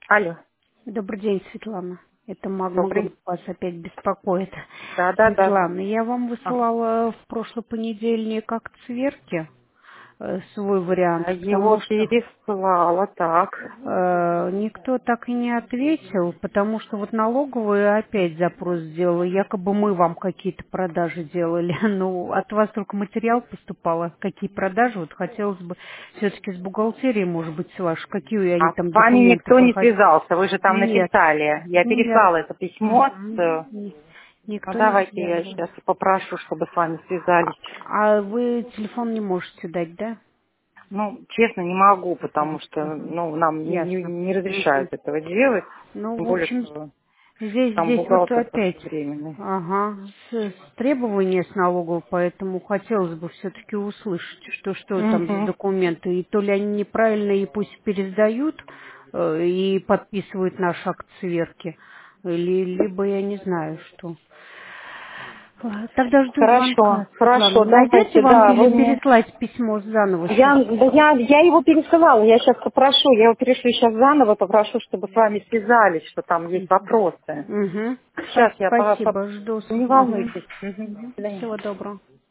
Алло, Добрый день, Светлана. Это Магма добрый. Групп вас опять беспокоит. Да. Светлана, я вам Ага. высылала в прошлый понедельник акт сверки, свой вариант, Его потому что переслала, так. никто так и не ответил, потому что вот налоговая опять запрос сделала, якобы мы вам какие-то продажи делали. Ну, от вас только материал поступало, какие продажи, вот хотелось бы все-таки с бухгалтерией, может быть, с вашей, какие они А там с вами документы никто не проходили. связался, вы же там Нет, написали. Я нет. переслала это письмо. Ну, Никто не давайте я связывал. сейчас попрошу, чтобы с вами связались. А вы телефон не можете дать, да? Ну, честно, не могу, потому что, нам Ясно. не Мгм. разрешают этого делать. Ну, Тем в более, общем, что там здесь вот бухгалтер опять, такой временный. ага, с требования с налоговой, поэтому хотелось бы все-таки услышать, что там за Угу. документы, и то ли они неправильные, и пусть пересдают, и подписывают наш акт сверки, либо я не знаю, что. Тогда жду звонка, Светлана. Хорошо, Найдете давайте, вам да, или вы мне... переслать письмо заново сейчас? Я его пересылала, я сейчас попрошу, я его перешлю сейчас заново, попрошу, чтобы с вами связались, что там есть вопросы. Угу. Сейчас я Спасибо, жду. не Угу. волнуйтесь. Мгм. До свидания. Всего доброго.